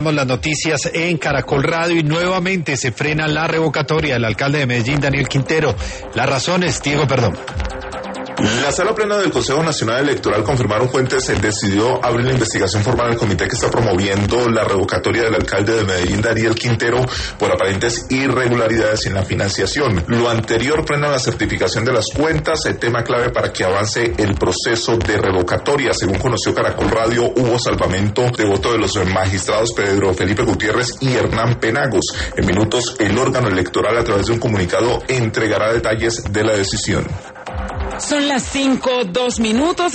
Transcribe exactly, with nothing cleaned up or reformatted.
Las noticias en Caracol Radio y nuevamente se frena la revocatoria del alcalde de Medellín, Daniel Quintero. Las razones, Diego Perdón. La sala plena del Consejo Nacional Electoral, confirmaron fuentes, decidió abrir la investigación formal al comité que está promoviendo la revocatoria del alcalde de Medellín, Daniel Quintero, por aparentes irregularidades en la financiación. Lo anterior frena la certificación de las cuentas, el tema clave para que avance el proceso de revocatoria. Según conoció Caracol Radio, hubo salvamento de voto de los magistrados Pedro Felipe Gutiérrez y Hernán Penagos. En minutos, el órgano electoral, a través de un comunicado, entregará detalles de la decisión. Son las cinco, dos minutos.